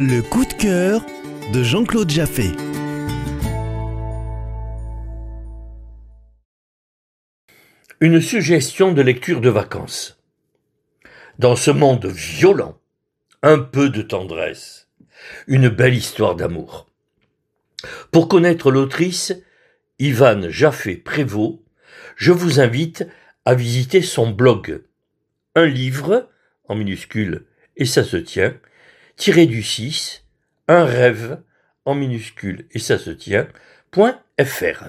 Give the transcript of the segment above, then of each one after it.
Le coup de cœur de Jean-Claude Jaffé. Une suggestion de lecture de vacances. Dans ce monde violent, un peu de tendresse, une belle histoire d'amour. Pour connaître l'autrice, Ivane Jaffé-Prévost, je vous invite à visiter son blog. Un livre, en minuscule, et ça se tient, tiré du 6, un rêve, en minuscule, et ça se tient, .fr.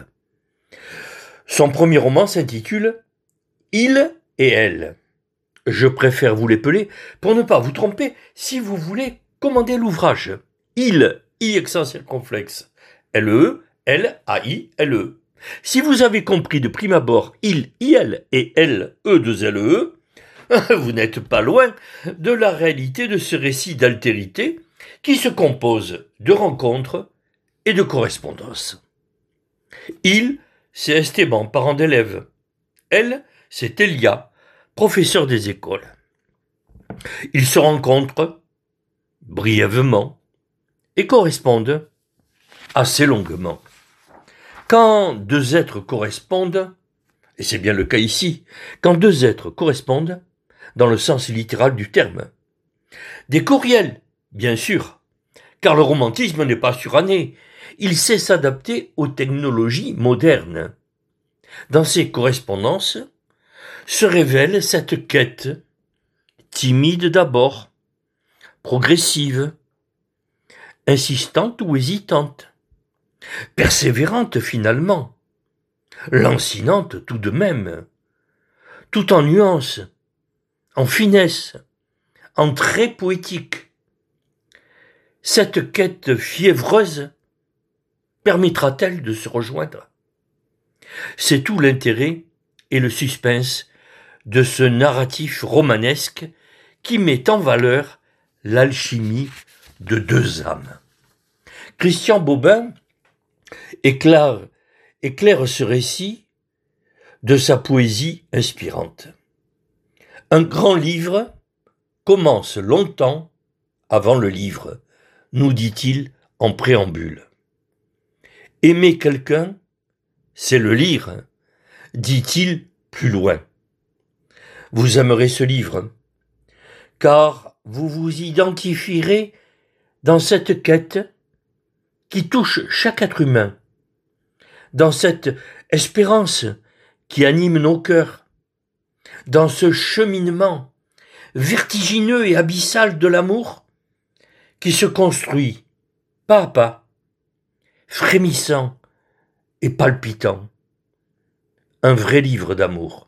Son premier roman s'intitule « Il et elle ». Je préfère vous l'épeler pour ne pas vous tromper si vous voulez commander l'ouvrage. Il, I accent circonflexe, L-E, L-A-I-L-E. Si vous avez compris de prime abord il, I-L et L, E-2-L-E, vous n'êtes pas loin de la réalité de ce récit d'altérité qui se compose de rencontres et de correspondances. Il, c'est Esteban, parent d'élève. Elle, c'est Elia, professeur des écoles. Ils se rencontrent brièvement et correspondent assez longuement. Quand deux êtres correspondent, et c'est bien le cas ici, quand deux êtres correspondent, dans le sens littéral du terme, des courriels, bien sûr, car le romantisme n'est pas suranné, il sait s'adapter aux technologies modernes. Dans ces correspondances se révèle cette quête, timide d'abord, progressive, insistante ou hésitante, persévérante finalement, lancinante tout de même, tout en nuances, en finesse, en traits poétiques. Cette quête fiévreuse permettra-t-elle de se rejoindre ? C'est tout l'intérêt et le suspense de ce narratif romanesque qui met en valeur l'alchimie de deux âmes. Christian Bobin éclaire ce récit de sa poésie inspirante. Un grand livre commence longtemps avant le livre, nous dit-il en préambule. Aimer quelqu'un, c'est le lire, dit-il plus loin. Vous aimerez ce livre, car vous vous identifierez dans cette quête qui touche chaque être humain, dans cette espérance qui anime nos cœurs, dans ce cheminement vertigineux et abyssal de l'amour qui se construit pas à pas, frémissant et palpitant. Un vrai livre d'amour.